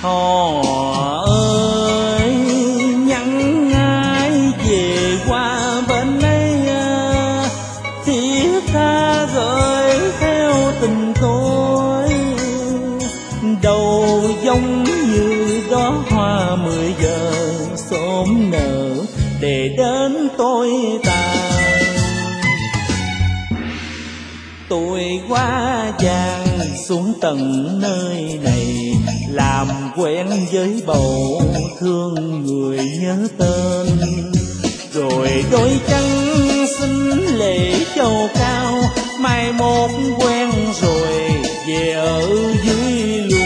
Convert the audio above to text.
Hò ơi nhắn ai về qua bên ấy, thiết tha gửi theo tình tôi. Đầu giống như đóa hoa 10 giờ xóm nở để đến tôi tàn. Tôi qua vàng xuống tận nơi này, làm quen với bầu thương người nhớ tên. Rồi đôi chân xin lễ châu cao, mai một quen rồi về ở dưới